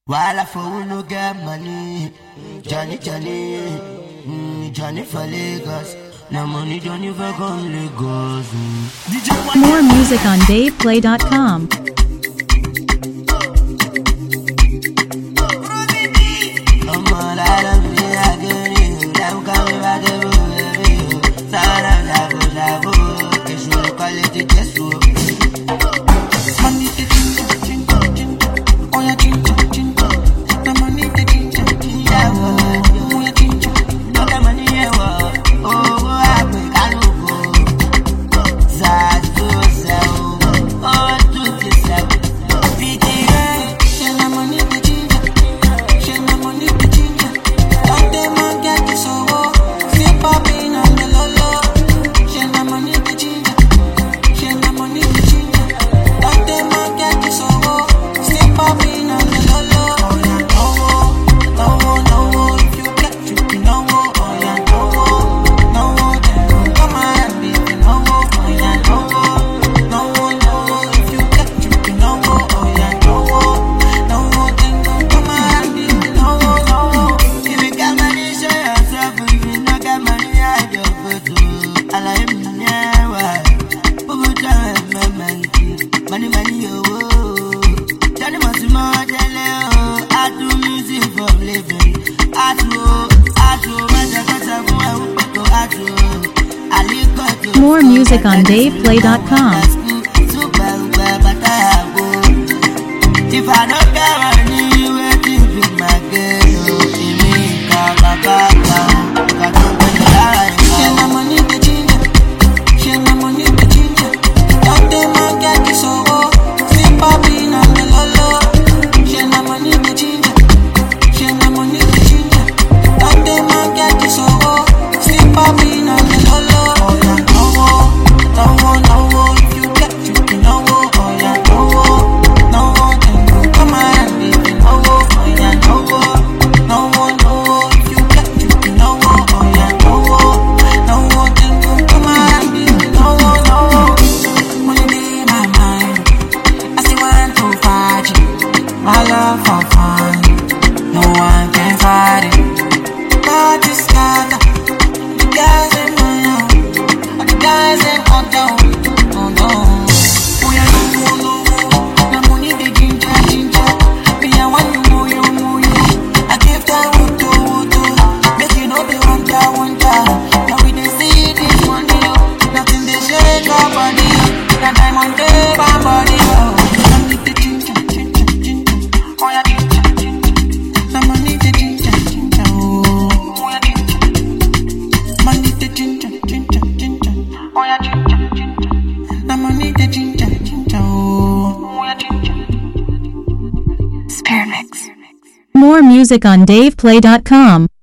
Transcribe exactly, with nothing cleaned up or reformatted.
While I phone no get money, Johnny Johnny, mm, Johnny for Lagos. No money Johnny for come Lagos. Mm. More music on Dave Play dot com. Money, money, oh, Johnny Massimo, I do music for living. I do, I do, More music on Dave Play dot com. If I don't get money, where to pick my girl? If me come back, I don't want to die. Share my money, the ginger. Share my money, the ginger. Don't they man get this over? Flip up in on the lolo. Share my money, the ginger. Share my money, the ginger. Don't they man get this over? Flip up in on the lolo. Oh yeah, no more, no more, no more. If you get, you can know. Oh yeah, no more, no more. Then you come and baby, no more. Oh yeah, no more, no more, no more. If you get, you can know. Oh yeah, no more, no more. Then you come and baby, no more, no more. Money in my mind, I still want to fight it. My love for fun, no one can fight it. But it's got the guys in my own, all the guys in on down, on down. Oh yeah, no more, no more. The money they ginger, ginger. Me I want you more, you more, you. I give that one to, to. Make you know they want that, want that. Now we they see this money, oh. Nothing they shake our body, oh. That diamond they my body, oh. Money they ginger, ginger, ginger. Oh yeah, ginger, ginger. The money they ginger, ginger, oh. Oh yeah, ginger. Money they ginger, ginger, ginger. Oh yeah, ginger, ginger. The money they ginger, ginger, oh. Oh yeah, ginger. Spear mix. More music on Dave Play dot com.